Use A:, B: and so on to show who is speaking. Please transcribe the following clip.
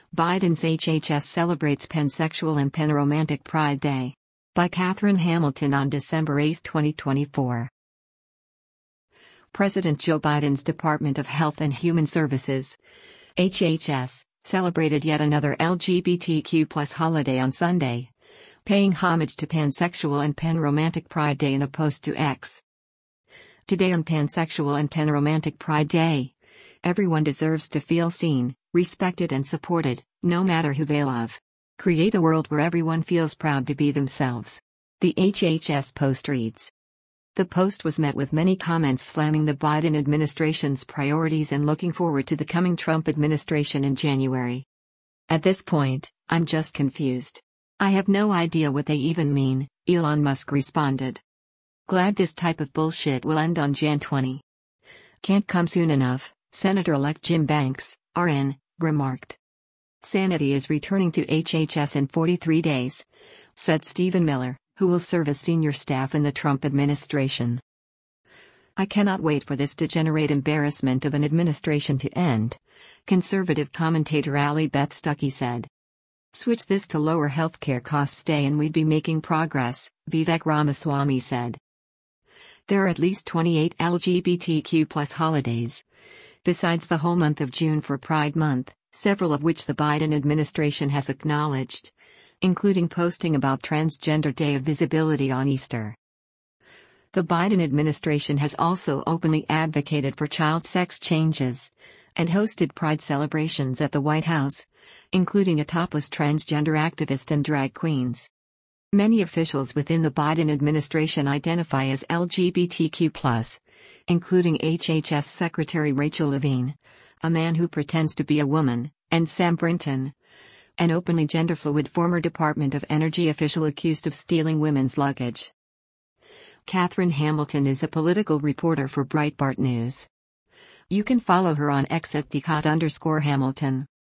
A: Biden's HHS celebrates Pansexual and Panromantic Pride Day. By Catherine Hamilton on December 8, 2024. President Joe Biden's Department of Health and Human Services, HHS, celebrated yet another LGBTQ+ holiday on Sunday, paying homage to Pansexual and Panromantic Pride Day in a post to X. Today on Pansexual and Panromantic Pride Day, everyone deserves to feel seen, respected and supported, no matter who they love. Create a world where everyone feels proud to be themselves. The HHS post reads. The post was met with many comments slamming the Biden administration's priorities and looking forward to the coming Trump administration in January. At this point, I'm just confused. I have no idea what they even mean, Elon Musk responded. Glad this type of bullshit will end on Jan 20. Can't come soon enough, Senator-elect Jim Banks, RN, remarked. Sanity is returning to HHS in 43 days, said Stephen Miller, who will serve as senior staff in the Trump administration. I cannot wait for this degenerate embarrassment of an administration to end, conservative commentator Allie Beth Stuckey said. Switch this to lower healthcare costs today and we'd be making progress, Vivek Ramaswamy said. There are at least 28 LGBTQ+ holidays, besides the whole month of June for Pride Month, several of which the Biden administration has acknowledged, including posting about Transgender Day of Visibility on Easter. The Biden administration has also openly advocated for child sex changes and hosted Pride celebrations at the White House, including a topless transgender activist and drag queens. Many officials within the Biden administration identify as LGBTQ+, including HHS Secretary Rachel Levine, a man who pretends to be a woman, and Sam Brinton, an openly gender-fluid former Department of Energy official accused of stealing women's luggage. Catherine Hamilton is a political reporter for Breitbart News. You can follow her on X at @Hamilton.